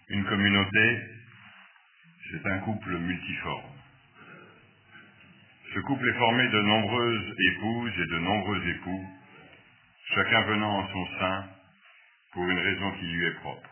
Une communauté, c'est un couple multiforme. Ce couple est formé de nombreuses épouses et de nombreux époux, chacun venant en son sein pour une raison qui lui est propre.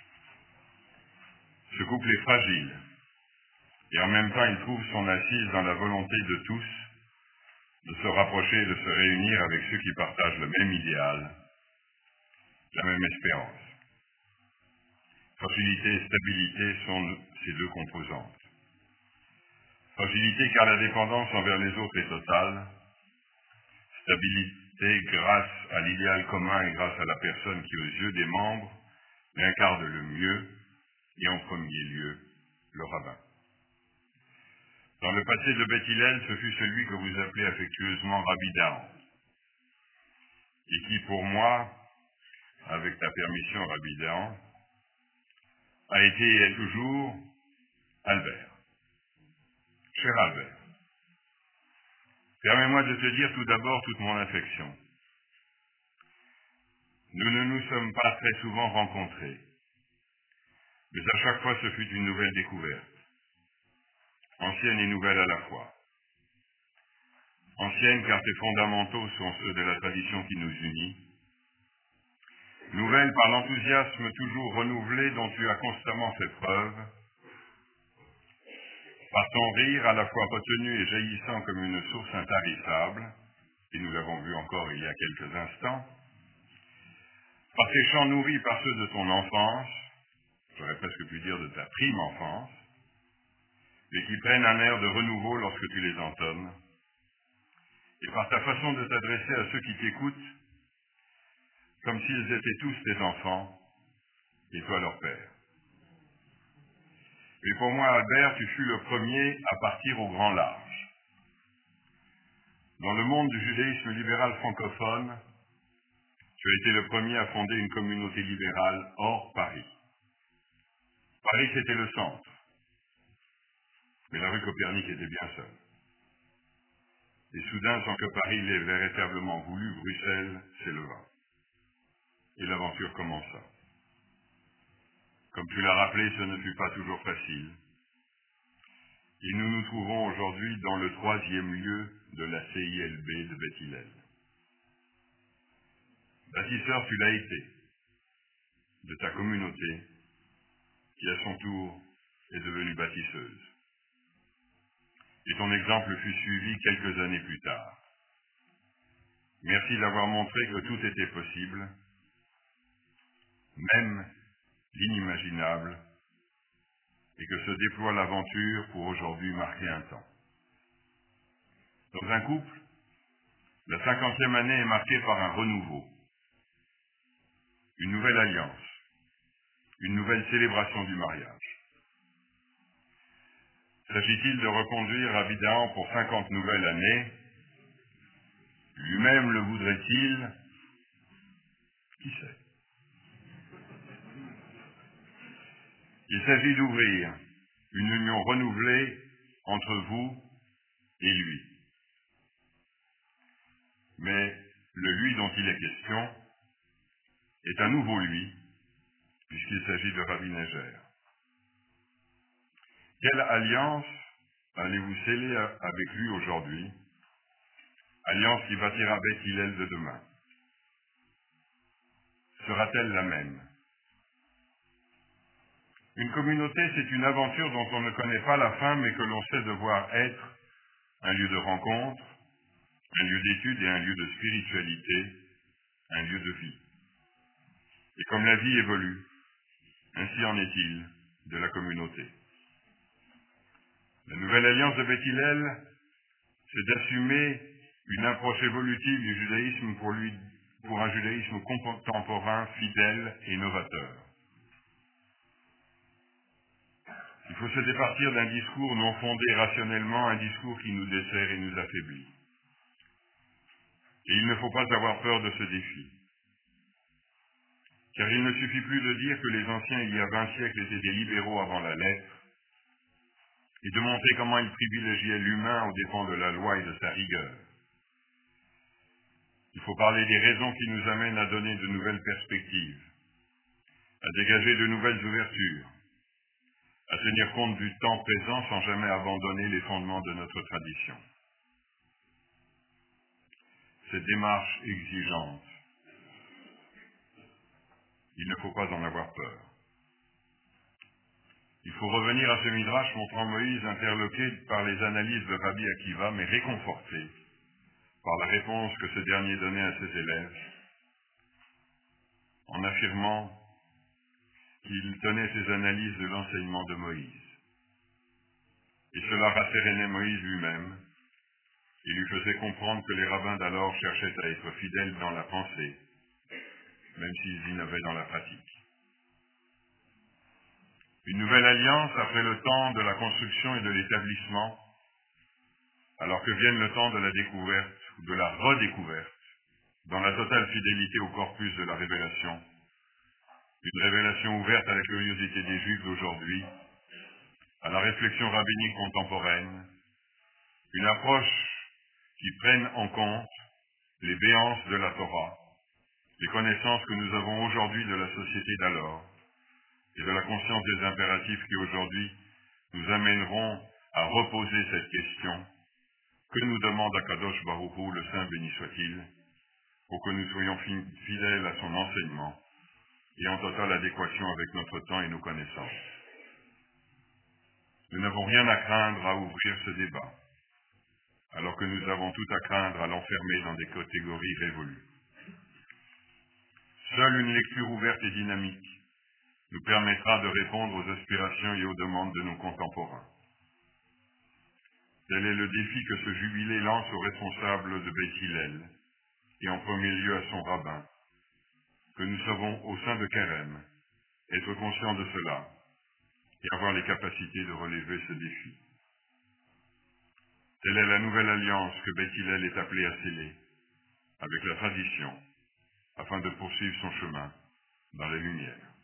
Ce couple est fragile, et en même temps il trouve son assise dans la volonté de tous de se rapprocher et de se réunir avec ceux qui partagent le même idéal, la même espérance. Fragilité et stabilité sont ces deux composantes. Fragilité car la dépendance envers les autres est totale. Stabilité grâce à l'idéal commun et grâce à la personne qui, aux yeux des membres, l'incarne le mieux et en premier lieu, le rabbin. Dans le passé de Beth Hillel, ce fut celui que vous appelez affectueusement Rabbi Dahan, et qui pour moi, avec ta permission Rabbi Dahan, a été et est toujours Albert. Cher Albert, permets-moi de te dire tout d'abord toute mon affection. Nous ne nous sommes pas très souvent rencontrés, mais à chaque fois ce fut une nouvelle découverte, ancienne et nouvelle à la fois. Ancienne car tes fondamentaux sont ceux de la tradition qui nous unit. Nouvelle par l'enthousiasme toujours renouvelé dont tu as constamment fait preuve, par ton rire à la fois retenu et jaillissant comme une source intarissable, et nous l'avons vu encore il y a quelques instants, par tes chants nourris par ceux de ton enfance, j'aurais presque pu dire de ta prime enfance, mais qui prennent un air de renouveau lorsque tu les entonnes, et par ta façon de t'adresser à ceux qui t'écoutent, comme s'ils étaient tous tes enfants, et toi leur père. Mais pour moi, Albert, tu fus le premier à partir au grand large. Dans le monde du judaïsme libéral francophone, tu as été le premier à fonder une communauté libérale hors Paris. Paris, c'était le centre, mais la rue Copernic était bien seule. Et soudain, sans que Paris l'ait véritablement voulu, Bruxelles s'éleva. Et l'aventure commença. Comme tu l'as rappelé, ce ne fut pas toujours facile. Et nous nous trouvons aujourd'hui dans le 3e lieu de la CILB de Beth Hillel. Bâtisseur, tu l'as été, de ta communauté, qui à son tour est devenue bâtisseuse. Et ton exemple fut suivi quelques années plus tard. Merci d'avoir montré que tout était possible, même l'inimaginable, et que se déploie l'aventure pour aujourd'hui marquer un temps. Dans un couple, la 50e année est marquée par un renouveau, une nouvelle alliance, une nouvelle célébration du mariage. S'agit-il de reconduire Rabbi Dahan pour 50 nouvelles années? Lui-même le voudrait-il? Qui sait? Il s'agit d'ouvrir une union renouvelée entre vous et lui. Mais le lui dont il est question est un nouveau lui, puisqu'il s'agit de Rabbi Neger. Quelle alliance allez-vous sceller avec lui aujourd'hui? Alliance qui bâtira Beth Hillel de demain. Sera-t-elle la même? Une communauté, c'est une aventure dont on ne connaît pas la fin, mais que l'on sait devoir être un lieu de rencontre, un lieu d'étude et un lieu de spiritualité, un lieu de vie. Et comme la vie évolue, ainsi en est-il de la communauté. La nouvelle alliance de Beth Hillel, c'est d'assumer une approche évolutive du judaïsme pour un judaïsme contemporain, fidèle et novateur. Il faut se départir d'un discours non fondé rationnellement, un discours qui nous dessert et nous affaiblit. Et il ne faut pas avoir peur de ce défi. Car il ne suffit plus de dire que les anciens, il y a 20 siècles, étaient des libéraux avant la lettre, et de montrer comment ils privilégiaient l'humain aux dépens de la loi et de sa rigueur. Il faut parler des raisons qui nous amènent à donner de nouvelles perspectives, à dégager de nouvelles ouvertures, à tenir compte du temps présent sans jamais abandonner les fondements de notre tradition. Cette démarche exigeante, il ne faut pas en avoir peur. Il faut revenir à ce midrash montrant Moïse interloqué par les analyses de Rabbi Akiva, mais réconforté par la réponse que ce dernier donnait à ses élèves, en affirmant qu'il tenait ses analyses de l'enseignement de Moïse. Et cela rassérénait Moïse lui-même, et lui faisait comprendre que les rabbins d'alors cherchaient à être fidèles dans la pensée, même s'ils innovaient dans la pratique. Une nouvelle alliance après le temps de la construction et de l'établissement, alors que vienne le temps de la découverte ou de la redécouverte, dans la totale fidélité au corpus de la révélation, une révélation ouverte à la curiosité des Juifs d'aujourd'hui, à la réflexion rabbinique contemporaine, une approche qui prenne en compte les béances de la Torah, les connaissances que nous avons aujourd'hui de la société d'alors, et de la conscience des impératifs qui aujourd'hui nous amèneront à reposer cette question: que nous demande Akadosh Baruch Hu, le Saint béni soit-il, pour que nous soyons fidèles à son enseignement et en totale adéquation avec notre temps et nos connaissances. Nous n'avons rien à craindre à ouvrir ce débat, alors que nous avons tout à craindre à l'enfermer dans des catégories révolues. Seule une lecture ouverte et dynamique nous permettra de répondre aux aspirations et aux demandes de nos contemporains. Tel est le défi que ce jubilé lance aux responsables de Beit Hillel, et en premier lieu à son rabbin, que nous savons au sein de Kérem être conscients de cela et avoir les capacités de relever ce défi. Telle est la nouvelle alliance que Beit Hillel est appelé à sceller avec la tradition, afin de poursuivre son chemin dans les lumières.